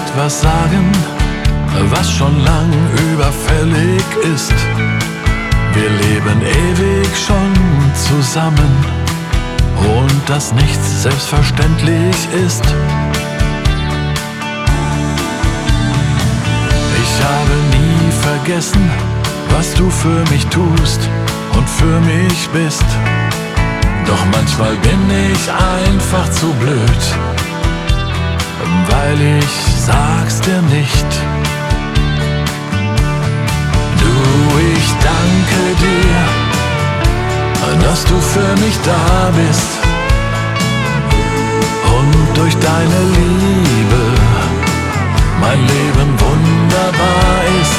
etwas sagen, was schon lang überfällig ist. Wir leben ewig schon zusammen und dass nichts selbstverständlich ist. Ich habe nie vergessen, was du für mich tust und für mich bist. Doch manchmal bin ich einfach zu blöd, weil ich sag's dir nicht. Du, ich danke dir, dass du für mich da bist und durch deine Liebe mein Leben wunderbar ist.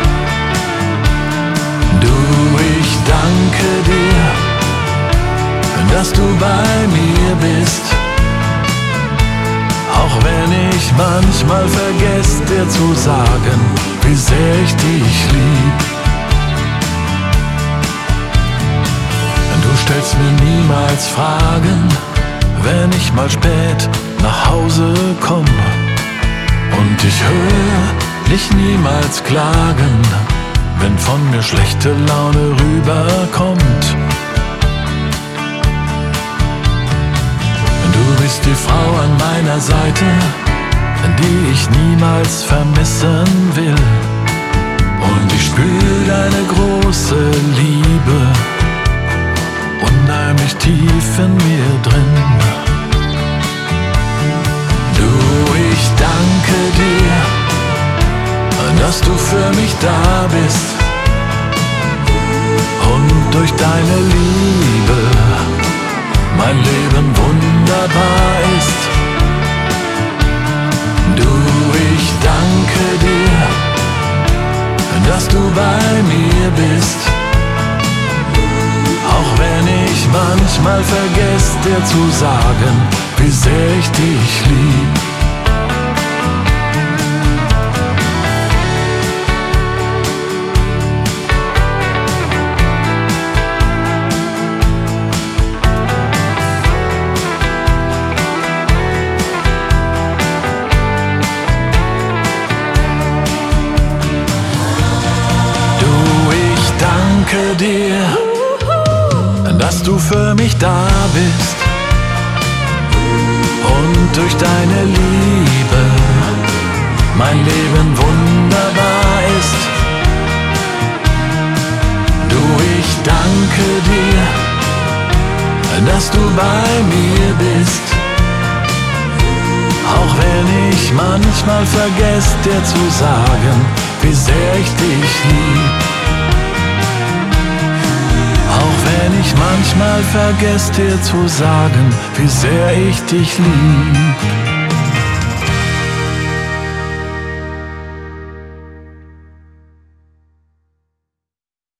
Du, ich danke dir, dass du bei mir bist, auch wenn ich manchmal vergesse dir zu sagen, wie sehr ich dich lieb. Du stellst mir niemals Fragen, wenn ich mal spät nach Hause komm, und ich höre dich niemals klagen, wenn von mir schlechte Laune rüberkommt. Du bist die Frau an meiner Seite, die ich niemals vermissen will. Und ich spür deine große Liebe unheimlich tief in mir drin. Du, ich danke dir, dass du für mich da bist und durch deine Liebe mein Leben wunderbar ist. Du, ich danke dir, dass du bei mir bist, auch wenn ich manchmal vergesse dir zu sagen, wie sehr ich dich lieb. Danke dir, dass du für mich da bist und durch deine Liebe mein Leben wunderbar ist. Du, ich danke dir, dass du bei mir bist, auch wenn ich manchmal vergesse dir zu sagen, wie sehr ich dich lieb. Auch wenn ich manchmal vergesse dir zu sagen, wie sehr ich dich lieb.